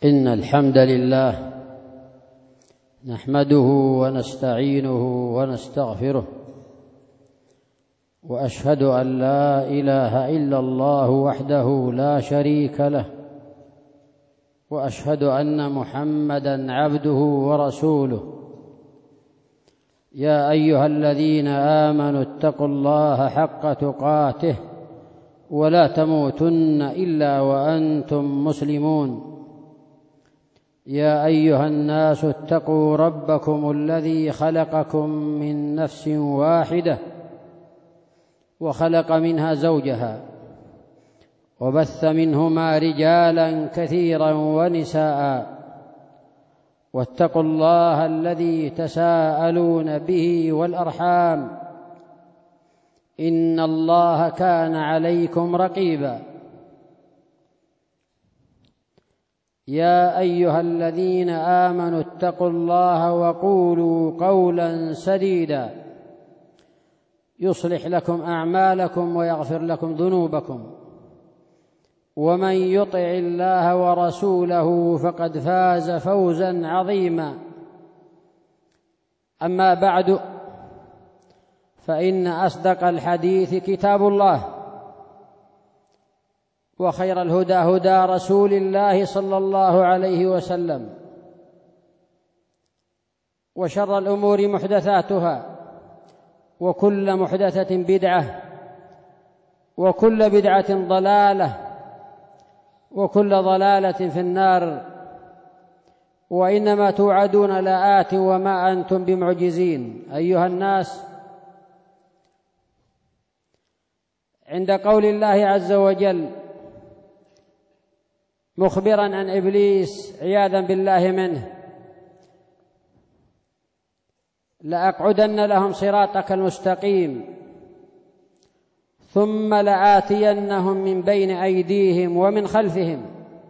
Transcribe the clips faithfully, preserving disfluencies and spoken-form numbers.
إن الحمد لله نحمده ونستعينه ونستغفره، وأشهد أن لا إله إلا الله وحده لا شريك له، وأشهد أن محمدًا عبده ورسوله. يا أيها الذين آمنوا اتقوا الله حق تقاته ولا تموتن إلا وأنتم مسلمون. يا أيها الناس اتقوا ربكم الذي خلقكم من نفس واحدة وخلق منها زوجها وبث منهما رجالا كثيرا ونساء، واتقوا الله الذي تساءلون به والأرحام، إن الله كان عليكم رقيبا. يا أيها الذين آمنوا اتقوا الله وقولوا قولا سديدا يصلح لكم أعمالكم ويغفر لكم ذنوبكم، ومن يطع الله ورسوله فقد فاز فوزا عظيما. أما بعد، فإن أصدق الحديث كتاب الله، وخير الهدى هدى رسول الله صلى الله عليه وسلم، وشر الأمور محدثاتها، وكل محدثة بدعة، وكل بدعة ضلالة، وكل ضلالة في النار. وإنما توعدون لآت وما أنتم بمعجزين. أيها الناس، عند قول الله عز وجل مخبرا عن إبليس عياذا بالله منه: لأقعدن لهم صراطك المستقيم ثم لآتينهم من بين أيديهم ومن خلفهم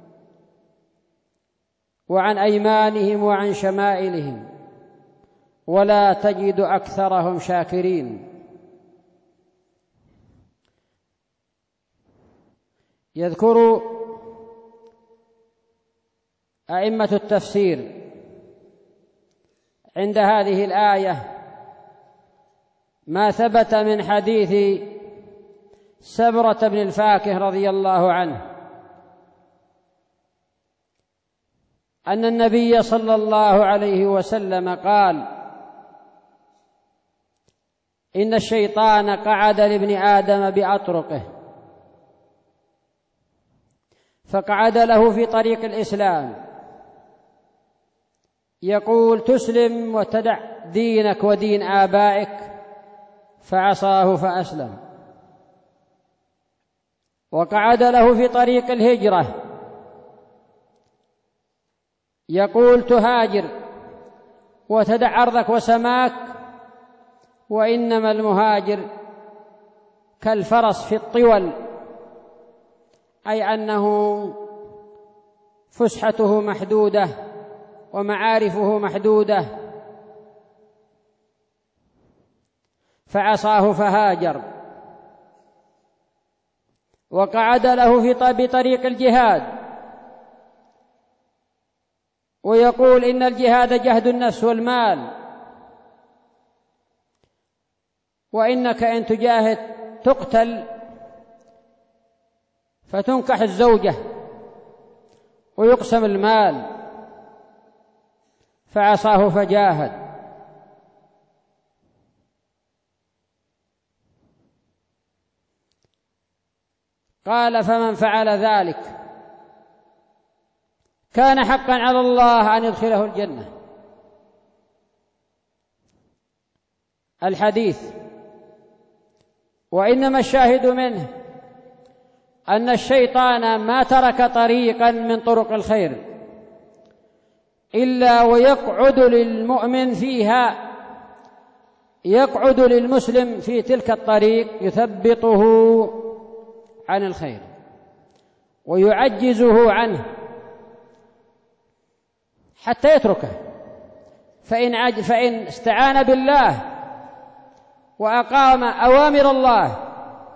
وعن أيمانهم وعن شمائلهم ولا تجد أكثرهم شاكرين. يذكر أئمة التفسير عند هذه الآية ما ثبت من حديث سبرة بن الفاكه رضي الله عنه أن النبي صلى الله عليه وسلم قال: إن الشيطان قعد لابن آدم بأطرقه، فقعد له في طريق الإسلام يقول: تسلم وتدع دينك ودين آبائك، فعصاه فأسلم. وقعد له في طريق الهجرة يقول: تهاجر وتدع أرضك وسماك، وإنما المهاجر كالفرس في الطول، أي أنه فسحته محدودة ومعارفه محدودة، فعصاه فهاجر. وقعد له في بطريق الجهاد ويقول: إن الجهاد جهد النفس والمال، وإنك إن تجاهد تقتل، فتنكح الزوجة ويقسم المال، فعصاه فجاهد. قال: فمن فعل ذلك كان حقا على الله أن يدخله الجنة. الحديث وإنما الشاهد منه أن الشيطان ما ترك طريقا من طرق الخير إلا ويقعد للمؤمن فيها، يقعد للمسلم في تلك الطريق، يثبطه عن الخير ويعجزه عنه حتى يتركه. فإن, عج فإن استعان بالله وأقام أوامر الله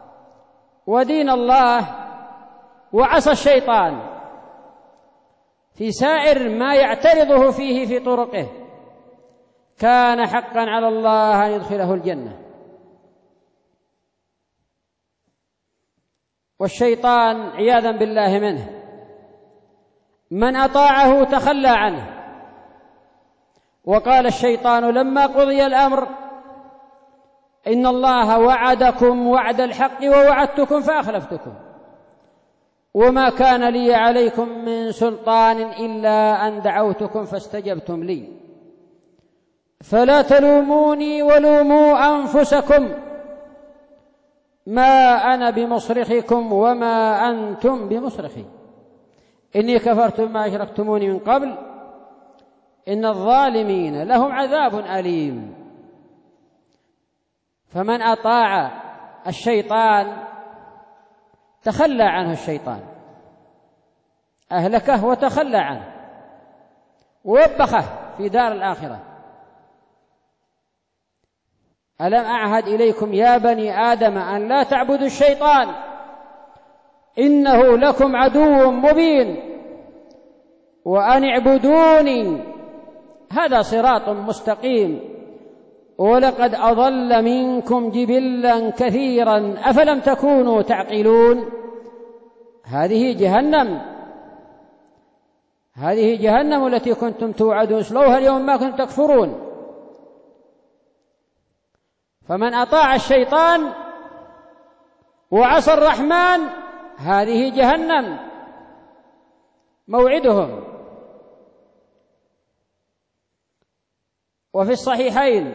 ودين الله وعصى الشيطان في سائر ما يعترضه فيه في طرقه كان حقا على الله أن يدخله الجنة. والشيطان عياذا بالله منه من أطاعه تخلى عنه. وقال الشيطان لما قضي الأمر إن الله وعدكم وعد الحق ووعدتكم فأخلفتكم وما كان لي عليكم من سلطان إلا أن دعوتكم فاستجبتم لي فلا تلوموني ولوموا أنفسكم ما أنا بمصرخكم وما أنتم بمصرخي إني كفرت ما أشركتموني من قبل إن الظالمين لهم عذاب أليم. فمن أطاع الشيطان تخلى عنه الشيطان، أهلكه وتخلى عنه ووبخه في دار الآخرة. ألم أعهد إليكم يا بني آدم أن لا تعبدوا الشيطان إنه لكم عدو مبين وأن اعبدوني هذا صراط مستقيم ولقد أضل منكم جبلا كثيرا أفلم تكونوا تعقلون. هذه جهنم هذه جهنم التي كنتم توعدون اصلوها اليوم ما كنتم تكفرون. فمن أطاع الشيطان وعصى الرحمن هذه جهنم موعدهم. وفي الصحيحين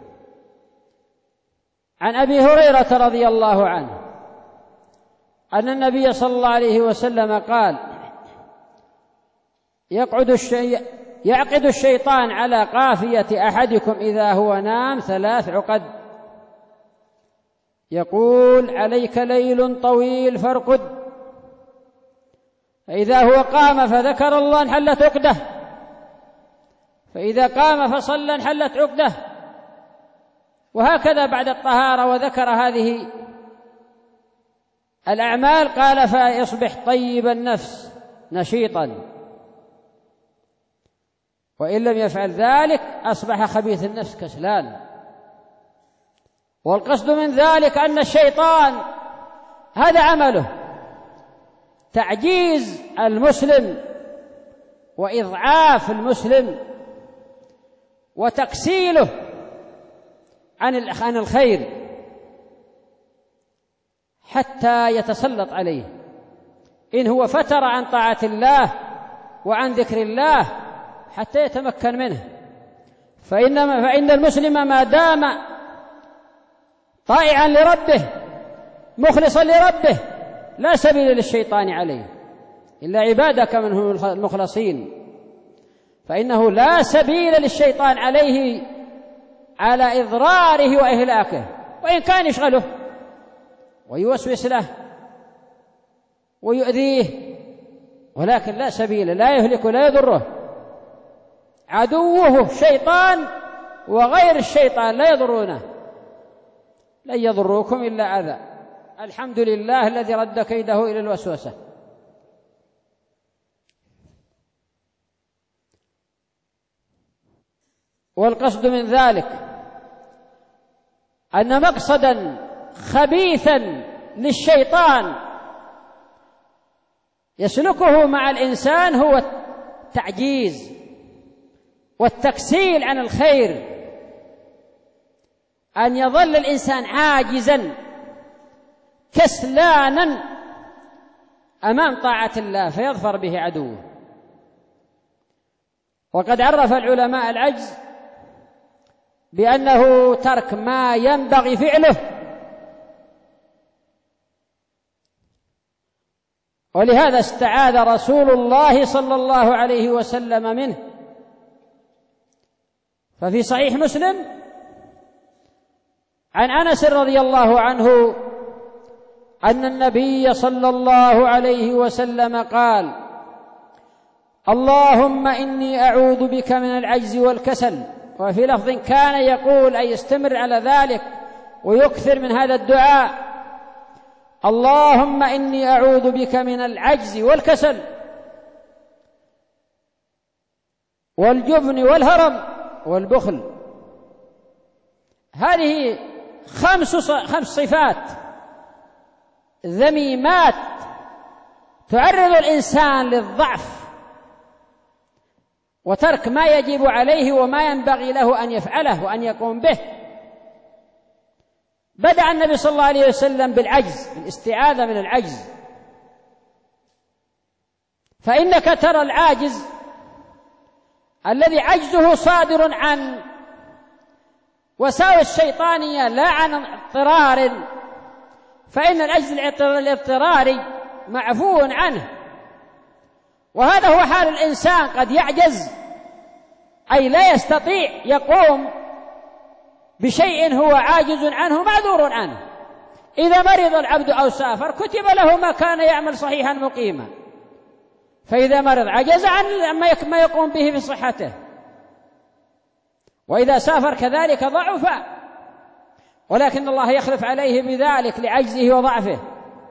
عن أبي هريرة رضي الله عنه أن النبي صلى الله عليه وسلم قال يقعد الشي... يعقد الشيطان على قافية أحدكم إذا هو نام ثلاث عقد يقول عليك ليل طويل فارقد فإذا هو قام فذكر الله انحلت عقده فإذا قام فصلى انحلت عقده وهكذا بعد الطهارة وذكر هذه الأعمال قال فيصبح طيب النفس نشيطا وإن لم يفعل ذلك أصبح خبيث النفس كسلان. والقصد من ذلك أن الشيطان هذا عمله تعجيز المسلم وإضعاف المسلم وتكسيله عن الخير حتى يتسلط عليه إن هو فتر عن طاعة الله وعن ذكر الله حتى يتمكن منه. فإنما فإن المسلم ما دام طائعا لربه مخلصا لربه لا سبيل للشيطان عليه إلا عبادك منهم المخلصين، فإنه لا سبيل للشيطان عليه على إضراره وإهلاكه وإن كان يشغله ويوسوس له ويؤذيه ولكن لا سبيل لا يهلك لا يضره. عدوه الشيطان وغير الشيطان لا يضرونه لن يضروكم إلا أذى. الحمد لله الذي رد كيده إلى الوسوسة. والقصد من ذلك أن مقصدا خبيثا للشيطان يسلكه مع الإنسان هو التعجيز والتكسيل عن الخير، أن يظل الإنسان عاجزا كسلانا أمام طاعة الله فيظفر به عدوه. وقد عرف العلماء العجز بأنه ترك ما ينبغي فعله، ولهذا استعاذ رسول الله صلى الله عليه وسلم منه. ففي صحيح مسلم عن أنس رضي الله عنه أن النبي صلى الله عليه وسلم قال اللهم إني أعوذ بك من العجز والكسل. وفي لفظ كان يقول أي يستمر على ذلك ويكثر من هذا الدعاء اللهم إني أعوذ بك من العجز والكسل. والجبن والهرم والبخل. هذه خمس خمس صفات ذميمات تعرض الإنسان للضعف وترك ما يجب عليه وما ينبغي له أن يفعله وأن يقوم به. بدأ النبي صلى الله عليه وسلم بالعجز، بالاستعاذة من العجز. فإنك ترى العاجز الذي عجزه صادر عن وساوس شيطانية لا عن اضطرار، فإن العجز الاضطراري معفو عنه، وهذا هو حال الإنسان، قد يعجز أي لا يستطيع يقوم بشيء هو عاجز عنه معذور عنه. إذا مرض العبد أو سافر كتب له ما كان يعمل صحيحا مقيما، فإذا مرض عجز عن ما يقوم به في صحته، وإذا سافر كذلك ضعف، ولكن الله يخلف عليه بذلك لعجزه وضعفه.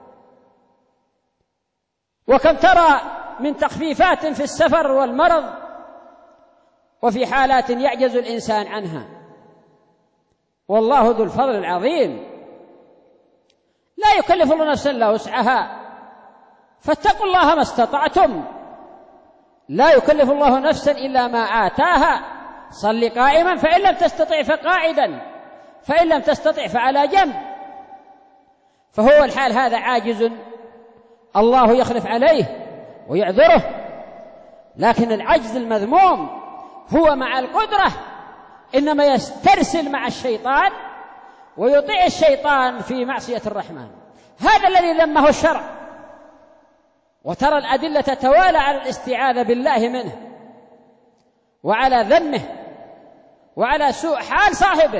وكم ترى من تخفيفات في السفر والمرض وفي حالات يعجز الإنسان عنها، والله ذو الفضل العظيم. لا يكلف الله نفسا إلا وسعها، فاتقوا الله ما استطعتم. لا يكلف الله نفسا إلا ما آتاها. صل قائما فإن لم تستطع فقاعدا، فإن لم تستطع فعلى جنب. فهو الحال هذا عاجز، الله يخلف عليه ويعذره. لكن العجز المذموم هو مع القدرة إنما يسترسل مع الشيطان ويطيع الشيطان في معصية الرحمن. هذا الذي ذمه الشرع. وترى الأدلة تتوالى على الاستعاذة بالله منه، وعلى ذمه، وعلى سوء حال صاحبه.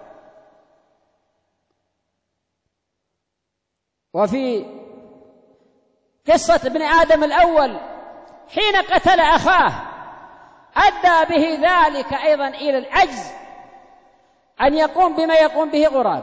وفي قصة ابن آدم الأول حين قتل أخاه أدى به ذلك أيضا إلى العجز أن يقوم بما يقوم به غراب.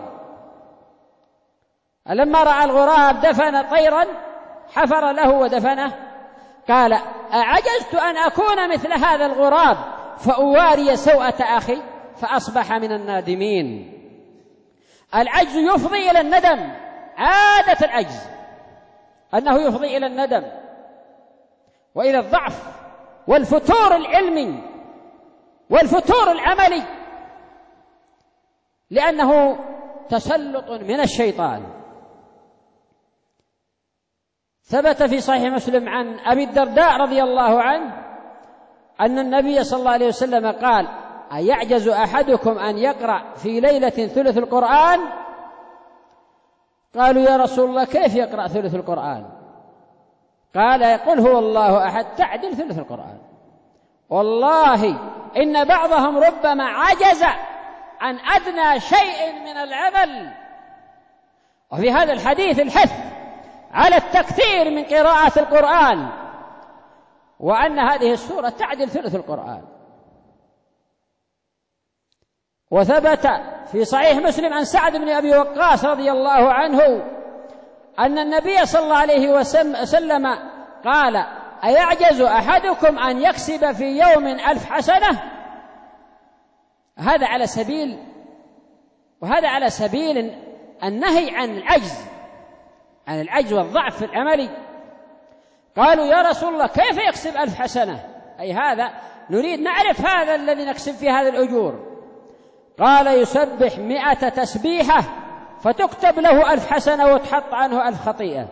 لما رأى الغراب دفن طيرا حفر له ودفنه، قال: أعجزت أن أكون مثل هذا الغراب فأواري سوءة أخي فأصبح من النادمين. العجز يفضي إلى الندم، عادة العجز أنه يفضي إلى الندم وإلى الضعف والفتور العلمي والفتور العملي، لأنه تسلط من الشيطان. ثبت في صحيح مسلم عن أبي الدرداء رضي الله عنه أن النبي صلى الله عليه وسلم قال: أيعجز أحدكم أن يقرأ في ليلة ثلث القرآن؟ قالوا: يا رسول الله كيف يقرأ ثلث القرآن؟ قال: يقول هو الله أحد تعدل ثلث القرآن. والله إن بعضهم ربما عجز عن أدنى شيء من العمل. وفي هذا الحديث الحث على التكثير من قراءة القرآن، وأن هذه السورة تعدل ثلث القرآن. وثبت في صحيح مسلم عن سعد بن أبي وقاص رضي الله عنه أن النبي صلى الله عليه وسلم قال: أيعجز أحدكم أن يكسب في يوم ألف حسنة؟ هذا على سبيل وهذا على سبيل النهي عن العجز عن العجز والضعف في العمل. قالوا: يا رسول الله كيف يكسب ألف حسنة؟ أي هذا نريد نعرف هذا الذي نكسب في هذا الأجور. قال: يسبح مئة تسبيحة فتكتب له ألف حسنة وتحط عنه ألف خطيئة.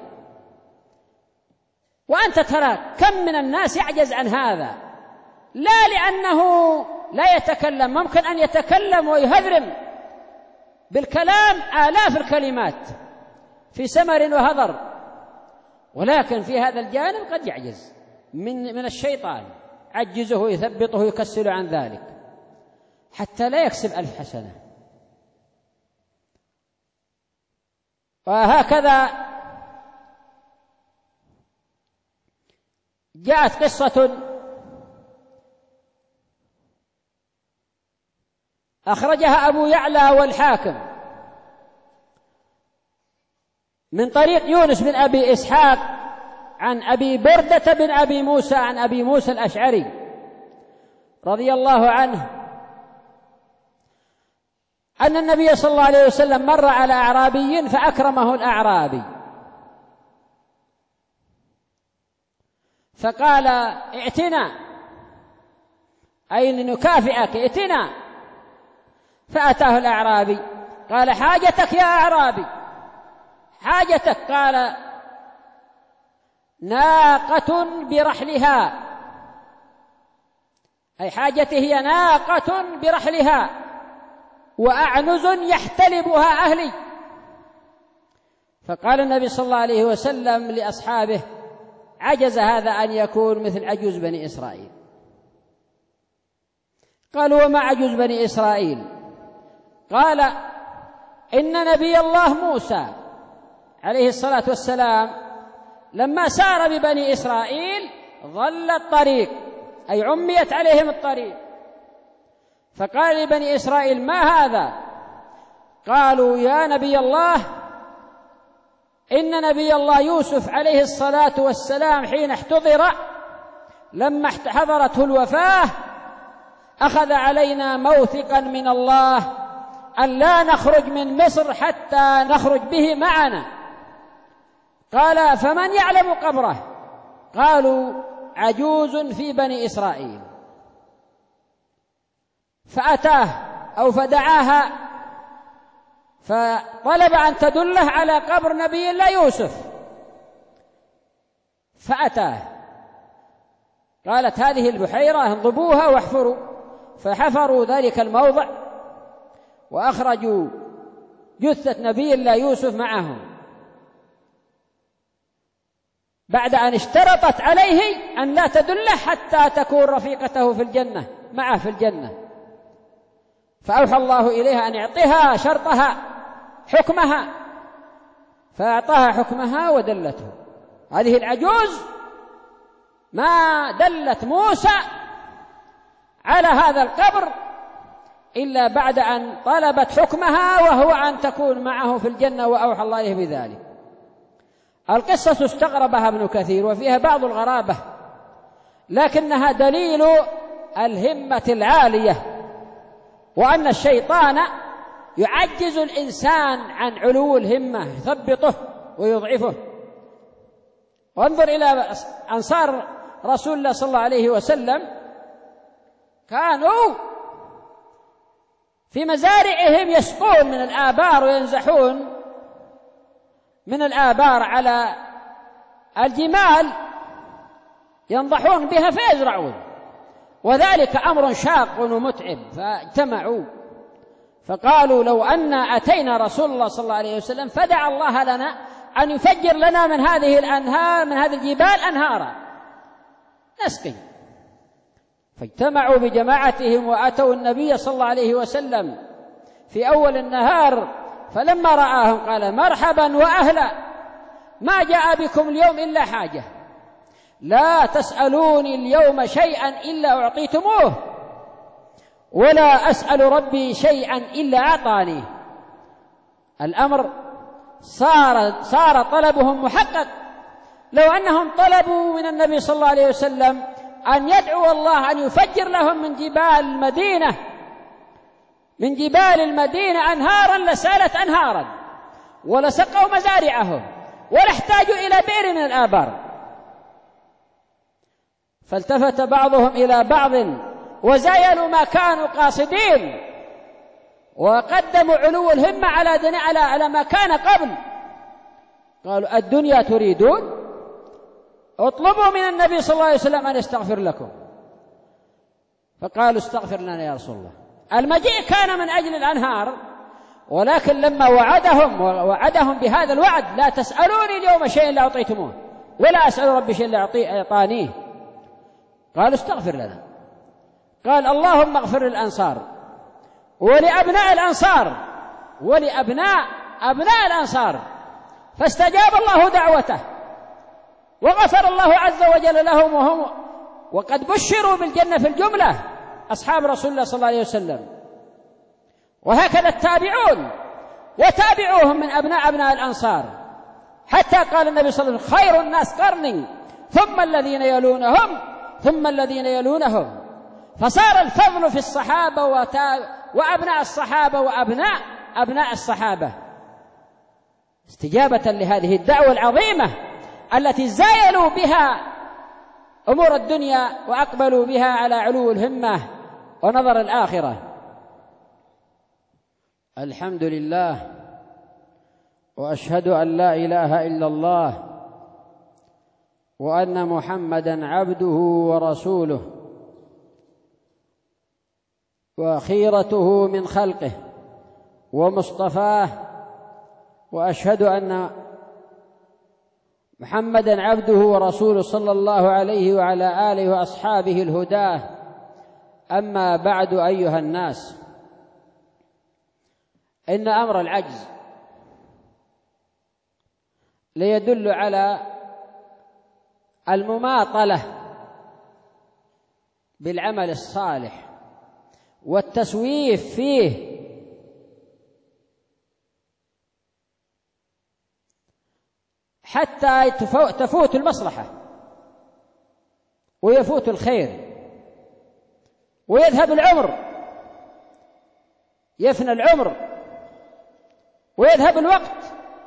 وأنت ترى كم من الناس يعجز عن هذا، لا لأنه لا يتكلم، ممكن أن يتكلم ويهذرم بالكلام آلاف الكلمات في سمر وهذر، ولكن في هذا الجانب قد يعجز من من الشيطان، عجزه يثبطه يكسل عن ذلك حتى لا يكسب ألف حسنة. وهكذا جاءت قصة أخرجها أبو يعلى والحاكم من طريق يونس بن أبي إسحاق عن أبي بردة بن أبي موسى عن أبي موسى الأشعري رضي الله عنه أن النبي صلى الله عليه وسلم مر على أعرابي فأكرمه الأعرابي، فقال: ائتنا، أي لنكافئك، ائتنا. فأتاه الأعرابي قال: حاجتك يا أعرابي، حاجتك؟ قال: ناقة برحلها، أي حاجتي هي ناقة برحلها وأعنز يحتلبها أهلي. فقال النبي صلى الله عليه وسلم لأصحابه: عجز هذا أن يكون مثل عجوز بني إسرائيل. قالوا: وما عجوز بني إسرائيل؟ قال: إن نبي الله موسى عليه الصلاة والسلام لما سار ببني إسرائيل ضل الطريق، أي عميت عليهم الطريق، فقال لبني إسرائيل: ما هذا؟ قالوا: يا نبي الله، إن نبي الله يوسف عليه الصلاة والسلام حين احتضر لما حضرته الوفاة أخذ علينا موثقا من الله أن لا نخرج من مصر حتى نخرج به معنا. قال: فمن يعلم قبره؟ قالوا: عجوز في بني إسرائيل. فأتاه أو فدعاها فطلب أن تدله على قبر نبي الله يوسف، فأتاه. قالت: هذه البحيرة انضبوها واحفروا، فحفروا ذلك الموضع وأخرجوا جثة نبي الله يوسف معهم، بعد أن اشترطت عليه أن لا تدله حتى تكون رفيقته في الجنة معه في الجنة. فأوحى الله إليها أن يعطيها شرطها حكمها، فأعطاها حكمها ودلته. هذه العجوز ما دلت موسى على هذا القبر إلا بعد أن طلبت حكمها، وهو أن تكون معه في الجنة، وأوحى الله إليه بذلك. القصة استغربها ابن كثير وفيها بعض الغرابة، لكنها دليل الهمة العالية، وأن الشيطان يعجز الإنسان عن علو الهمة، يثبطه ويضعفه. وانظر إلى أنصار رسول الله صلى الله عليه وسلم، كانوا في مزارعهم يسقون من الآبار وينزحون من الآبار على الجمال ينضحون بها فيزرعون، وذلك أمر شاق ومتعب. فاجتمعوا فقالوا: لو أن أتينا رسول الله صلى الله عليه وسلم فدعا الله لنا أن يفجر لنا من هذه الأنهار من هذه الجبال أنهارا نسقي. فاجتمعوا بجماعتهم وأتوا النبي صلى الله عليه وسلم في أول النهار، فلما رآهم قال: مرحبا وأهلا، ما جاء بكم اليوم إلا حاجة، لا تسألوني اليوم شيئا إلا أعطيتموه، ولا أسأل ربي شيئا إلا أعطاني. الأمر صار, صار طلبهم محقق. لو أنهم طلبوا من النبي صلى الله عليه وسلم أن يدعو الله أن يفجر لهم من جبال المدينة من جبال المدينة أنهارا لسالت أنهارا ولسقوا مزارعهم ولا احتاجوا إلى بئر من الآبار. فالتفت بعضهم إلى بعض وزايلوا ما كانوا قاصدين، وقدموا علو الهمة على على على ما كان قبل. قالوا: الدنيا تريدون؟ اطلبوا من النبي صلى الله عليه وسلم أن يستغفر لكم. فقالوا: استغفر لنا يا رسول الله. المجيء كان من أجل الأنهار، ولكن لما وعدهم وعدهم بهذا الوعد: لا تسألوني اليوم شيئا إلا أعطيتموه، ولا أسأل ربي شيئا إلا أعطانيه، قالوا: استغفر لنا. قال: اللهم اغفر للأنصار ولأبناء الأنصار ولأبناء أبناء الأنصار. فاستجاب الله دعوته وغفر الله عز وجل لهم، وهم وقد بشروا بالجنة في الجملة أصحاب رسول الله صلى الله عليه وسلم. وهكذا التابعون وتابعوهم من أبناء أبناء الأنصار، حتى قال النبي صلى الله عليه وسلم: خير الناس قرني ثم الذين يلونهم ثم الذين يلونهم. فصار الفضل في الصحابة وأبناء الصحابة وأبناء أبناء الصحابة استجابة لهذه الدعوة العظيمة التي زايلوا بها أمور الدنيا وأقبلوا بها على علو الهمة ونظر الآخرة. الحمد لله، وأشهد أن لا إله إلا الله وأن محمدًا عبده ورسوله وخيرته من خلقه ومصطفاه، وأشهد أن محمدًا عبده ورسوله صلى الله عليه وعلى آله وأصحابه الهداة. أما بعد أيها الناس، إن أمر العجز ليدل على المماطلة بالعمل الصالح والتسويف فيه، حتى تفوت المصلحة ويفوت الخير ويذهب العمر، يفنى العمر ويذهب الوقت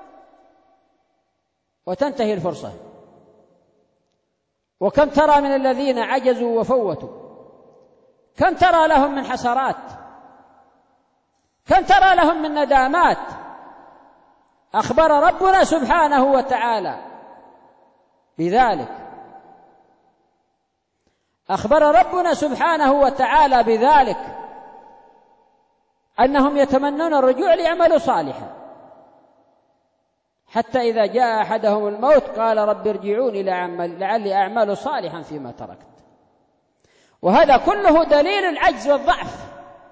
وتنتهي الفرصة. وكم ترى من الذين عجزوا وفوتوا، كم ترى لهم من حسرات، كم ترى لهم من ندامات. أخبر ربنا سبحانه وتعالى بذلك، أخبر ربنا سبحانه وتعالى بذلك أنهم يتمنون الرجوع ليعملوا صالحا، حتى إذا جاء أحدهم الموت قال رب ارجعوني لعلي أعمل صالحا فيما تركت. وهذا كله دليل العجز والضعف.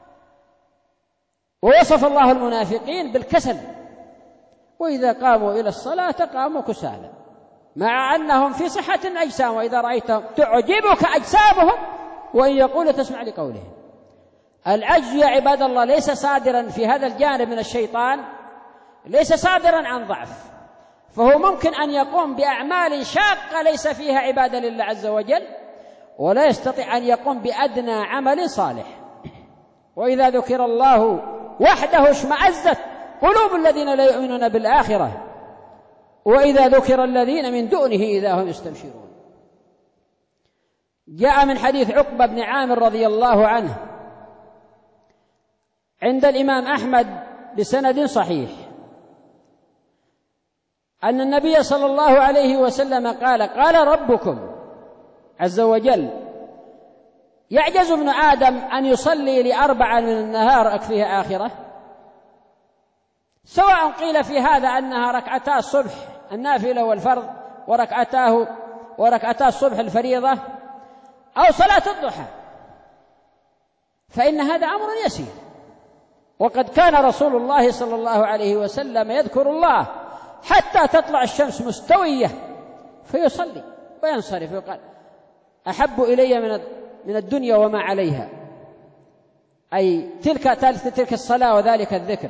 ووصف الله المنافقين بالكسل، وإذا قاموا إلى الصلاة قاموا كسالى، مع أنهم في صحة أجسام، وإذا رأيتهم تعجبك أجسامهم وإن يقولوا تسمع لقولهم. العجز يا عباد الله ليس صادرا في هذا الجانب من الشيطان، ليس صادرا عن ضعف، فهو ممكن أن يقوم بأعمال شاقة ليس فيها عبادة لله عز وجل، ولا يستطيع أن يقوم بأدنى عمل صالح. وإذا ذكر الله وحده اشمأزت قلوب الذين لا يؤمنون بالآخرة، وإذا ذكر الذين من دونه إذا هم يستبشرون. جاء من حديث عقبة بن عامر رضي الله عنه عند الإمام أحمد بسند صحيح أن النبي صلى الله عليه وسلم قال: قال ربكم عز وجل: يعجز ابن آدم أن يصلي لأربعة من النهار أكفيه آخرة، سواء قيل في هذا أنها ركعتا الصبح النافلة والفرض وركعتاه وركعتا الصبح الفريضة، أو صلاة الضحى، فإن هذا أمر يسير. وقد كان رسول الله صلى الله عليه وسلم يذكر الله حتى تطلع الشمس مستوية فيصلي وينصرف ويقال: أحب إلي من من الدنيا وما عليها، أي تلك تلك الصلاة وذلك الذكر.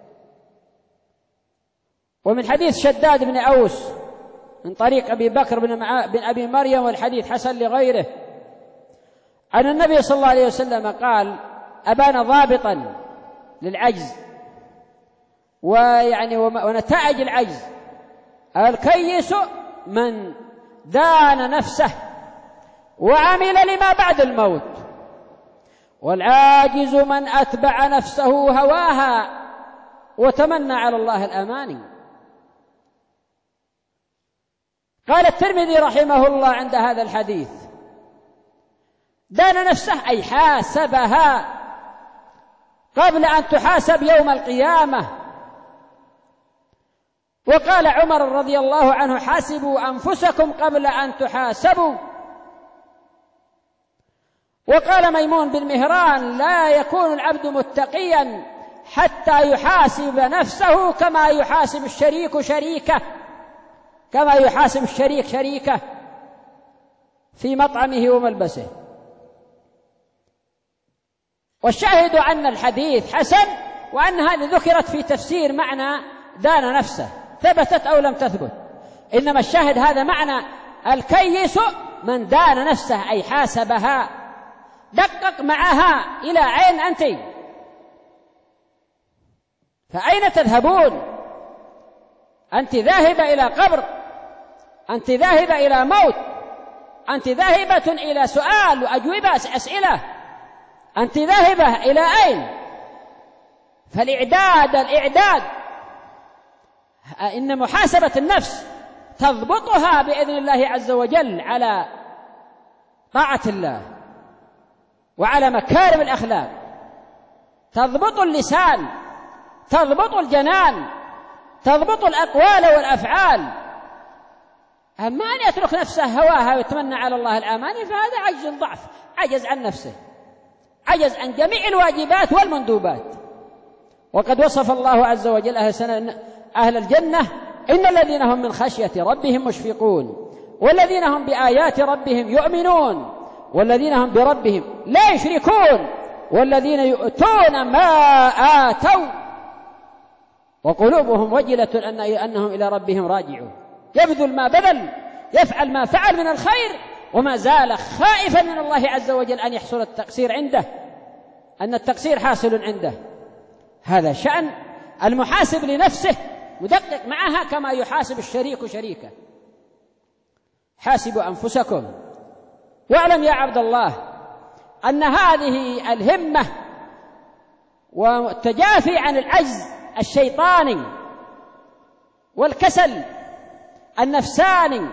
ومن حديث شداد بن أوس من طريق أبي بكر بن, مع... بن أبي مريم، والحديث حسن لغيره، أن النبي صلى الله عليه وسلم قال: أبان ضابطا للعجز ويعني ونتائج العجز: الكيس من دان نفسه وعمل لما بعد الموت، والعاجز من أتبع نفسه هواها وتمنى على الله الأماني. قال الترمذي رحمه الله عند هذا الحديث: دان نفسه أي حاسبها قبل أن تحاسب يوم القيامة. وقال عمر رضي الله عنه: حاسبوا أنفسكم قبل أن تحاسبوا. وقال ميمون بن مهران: لا يكون العبد متقيا حتى يحاسب نفسه كما يحاسب الشريك شريكه كما يحاسب الشريك شريكه في مطعمه وملبسه. والشاهد أن الحديث حسن، وأن هذه ذكرت في تفسير معنى دان نفسه، ثبتت أو لم تثبت، إنما الشاهد هذا معنى الكيس من دان نفسه أي حاسبها دقق معها إلى أين أنت، فأين تذهبون؟ أنت ذاهبة إلى قبر، أنت ذاهبة إلى موت، أنت ذاهبة إلى سؤال وأجوبة أسئلة، أنت ذاهبة إلى أين؟ فالإعداد الإعداد إن محاسبة النفس تضبطها بإذن الله عز وجل على طاعة الله وعلى مكارم الأخلاق، تضبط اللسان، تضبط الجنان، تضبط الأقوال والأفعال. أما أن يترك نفسه هواها ويتمنى على الله الأماني فهذا عجز ضعف، عجز عن نفسه، عجز عن جميع الواجبات والمندوبات. وقد وصف الله عز وجل أهل الجنة: إن الذين هم من خشية ربهم مشفقون، والذين هم بآيات ربهم يؤمنون، والذين هم بربهم لا يشركون، والذين يؤتون ما آتوا وقلوبهم وجلة أنهم إلى ربهم راجعون. يبذل ما بذل، يفعل ما فعل من الخير، وما زال خائفا من الله عز وجل أن يحصل التقصير عنده، أن التقصير حاصل عنده. هذا شأن المحاسب لنفسه، مدقق معها كما يحاسب الشريك شريكه. حاسبوا أنفسكم واعلم يا عبد الله أن هذه الهمة والتجافي عن العجز الشيطاني والكسل النفساني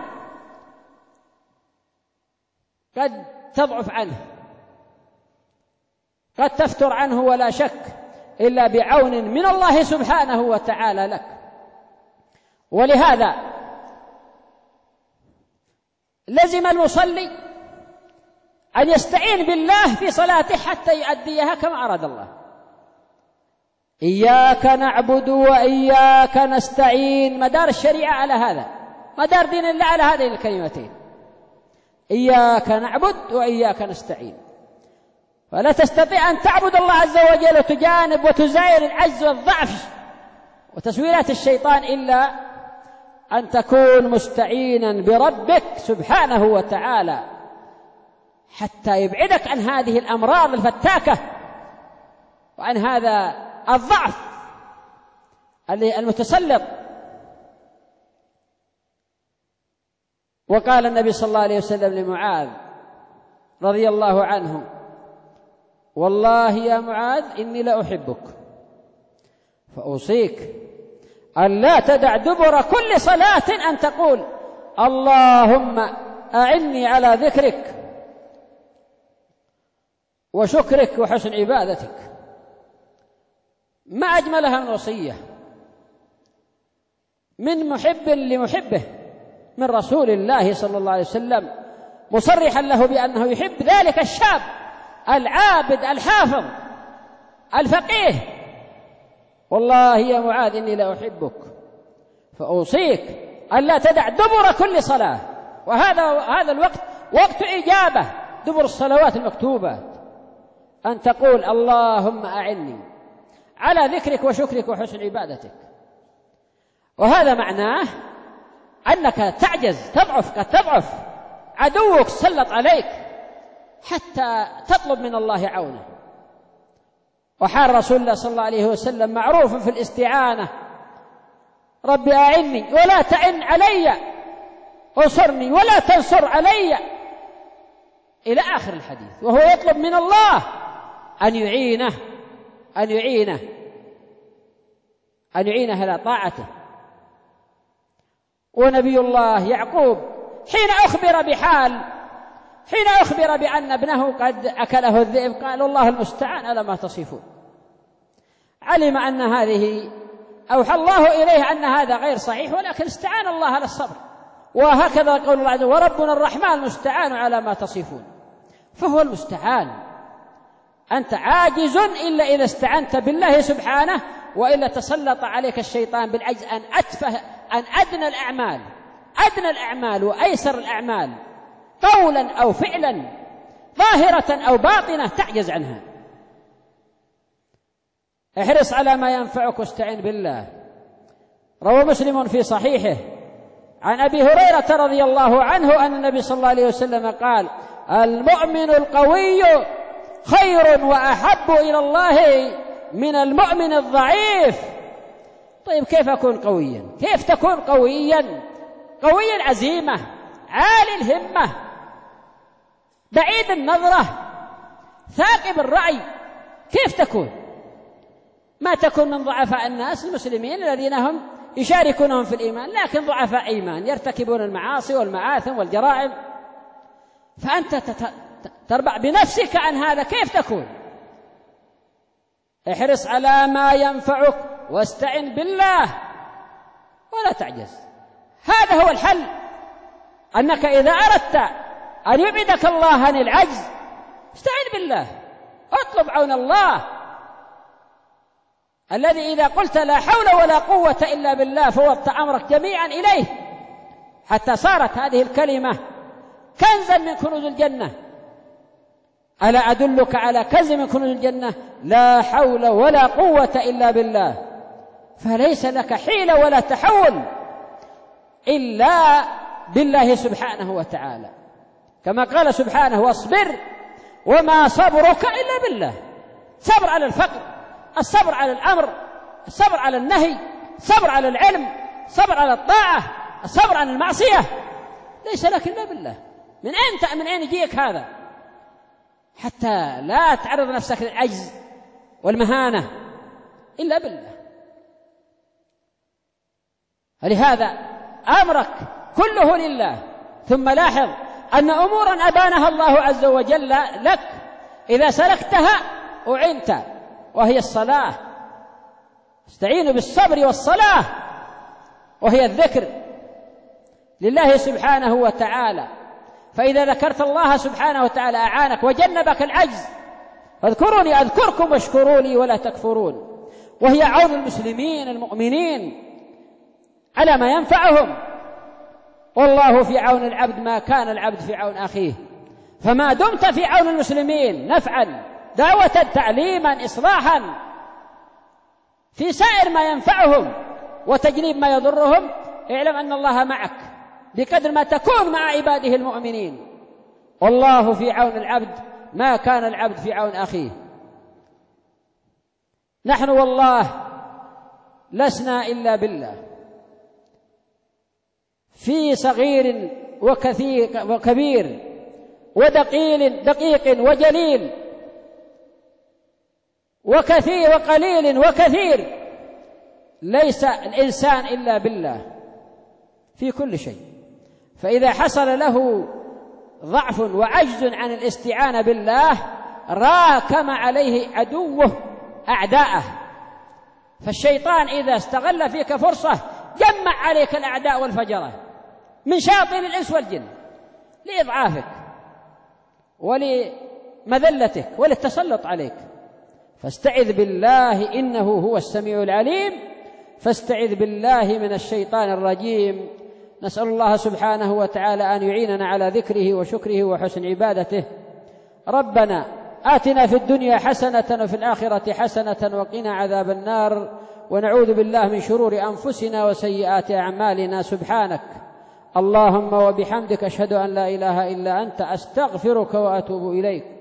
قد تضعف عنه، قد تفتر عنه ولا شك إلا بعون من الله سبحانه وتعالى لك. ولهذا لزم المصلي أن يستعين بالله في صلاته حتى يؤديها كما أراد الله. إياك نعبد وإياك نستعين، مدار الشريعة على هذا، مدار دين الله على هذه الكلمتين: إياك نعبد وإياك نستعين. فلا تستطيع أن تعبد الله عز وجل وتجانب وتزاير العجز والضعف وتسويلات الشيطان إلا أن تكون مستعينا بربك سبحانه وتعالى حتى يبعدك عن هذه الأمراض الفتاكة وعن هذا الضعف المتسلط. وقال النبي صلى الله عليه وسلم لمعاذ رضي الله عنه: والله يا معاذ إني لأحبك، فأوصيك أن لا تدع دبر كل صلاة أن تقول: اللهم أعني على ذكرك وشكرك وحسن عبادتك. ما أجملها من وصية من محب لمحبه، من رسول الله صلى الله عليه وسلم، مصرحا له بأنه يحب ذلك الشاب العابد الحافظ الفقيه. والله يا معاذ إني لأحبك فأوصيك ألا تدع دبر كل صلاة، وهذا هذا الوقت وقت إجابة، دبر الصلوات المكتوبة، أن تقول: اللهم أعني على ذكرك وشكرك وحسن عبادتك. وهذا معناه أنك تعجز، تضعف، قد تضعف، عدوك سلط عليك حتى تطلب من الله عونه. وحال رسول الله صلى الله عليه وسلم معروف في الاستعانة: رب أعني ولا تعن علي، انصرني ولا تنصر علي، إلى آخر الحديث. وهو يطلب من الله أن يعينه أن يعينه أن يعينه على طاعته. ونبي الله يعقوب حين أخبر بحال حين أخبر بأن ابنه قد أكله الذئب قال: الله المستعان على ما تصفون. علم أن هذه أوحى الله إليه أن هذا غير صحيح، ولكن استعان الله على الصبر. وهكذا قول الله عز وجل: وربنا الرحمن المستعان على ما تصفون. فهو المستعان. أنت عاجز إلا إذا استعنت بالله سبحانه، وإلا تسلط عليك الشيطان بالعجز أن أتفه أن أدنى الأعمال أدنى الأعمال وأيسر الأعمال قولا أو فعلا، ظاهرة أو باطنة، تعجز عنها. احرص على ما ينفعك واستعن بالله. روى مسلم في صحيحه عن أبي هريرة رضي الله عنه أن النبي صلى الله عليه وسلم قال: المؤمن القوي خير وأحب إلى الله من المؤمن الضعيف. طيب كيف أكون قويا؟ كيف تكون قويا؟ قوي العزيمة، عالي الهمة، بعيد النظرة، ثاقب الرأي. كيف تكون؟ ما تكون من ضعفاء الناس المسلمين الذين هم يشاركونهم في الإيمان لكن ضعفاء إيمان يرتكبون المعاصي والمآثم والجرائم، فأنت تربع بنفسك عن هذا. كيف تكون؟ احرص على ما ينفعك واستعن بالله ولا تعجز. هذا هو الحل، أنك إذا أردت أن يبعدك الله عن العجز استعن بالله، اطلب عون الله الذي إذا قلت لا حول ولا قوة إلا بالله فوضت أمرك جميعا إليه حتى صارت هذه الكلمة كنزا من كنوز الجنة. ألا أدلك على كنز من كنوز الجنة؟ لا حول ولا قوة إلا بالله. فليس لك حيلة ولا تحول إلا بالله سبحانه وتعالى، كما قال سبحانه واصبر وما صبرك إلا بالله. صبر على الفقر، الصبر على الأمر، الصبر على النهي، الصبر على العلم، الصبر على الطاعة، الصبر عن المعصية، ليس لك إلا بالله. من أين من أين يجيك هذا؟ حتى لا تعرض نفسك للعجز والمهانة إلا بالله. ولهذا أمرك كله لله. ثم لاحظ أن أمورا أبانها الله عز وجل لك إذا سلكتها أعنت، وهي الصلاة. استعينوا بالصبر والصلاة، وهي الذكر لله سبحانه وتعالى. فإذا ذكرت الله سبحانه وتعالى أعانك وجنبك العجز. فاذكروني أذكركم واشكروا لي ولا تكفرون. وهي عون المسلمين المؤمنين على ما ينفعهم. والله في عون العبد ما كان العبد في عون أخيه. فما دمت في عون المسلمين نفعا، دعوة، تعليما، إصلاحا في سائر ما ينفعهم وتجنيب ما يضرهم، اعلم أن الله معك بقدر ما تكون مع عباده المؤمنين. والله في عون العبد ما كان العبد في عون أخيه. نحن والله لسنا إلا بالله، في صغير وكثير وكبير ودقيق دقيق وجليل وكثير وقليل وكثير، ليس الإنسان إلا بالله في كل شيء. فإذا حصل له ضعف وعجز عن الاستعانة بالله راكم عليه عدوه أعداءه. فالشيطان إذا استغل فيك فرصة جمع عليك الأعداء والفجرة من شياطين الإنس والجن لإضعافك ولمذلتك وللتسلط عليك. فاستعذ بالله إنه هو السميع العليم. فاستعذ بالله من الشيطان الرجيم. نسأل الله سبحانه وتعالى أن يعيننا على ذكره وشكره وحسن عبادته. ربنا آتنا في الدنيا حسنة وفي الآخرة حسنة وقنا عذاب النار، ونعوذ بالله من شرور أنفسنا وسيئات أعمالنا. سبحانك اللهم وبحمدك أشهد أن لا إله إلا أنت، أستغفرك وأتوب إليك.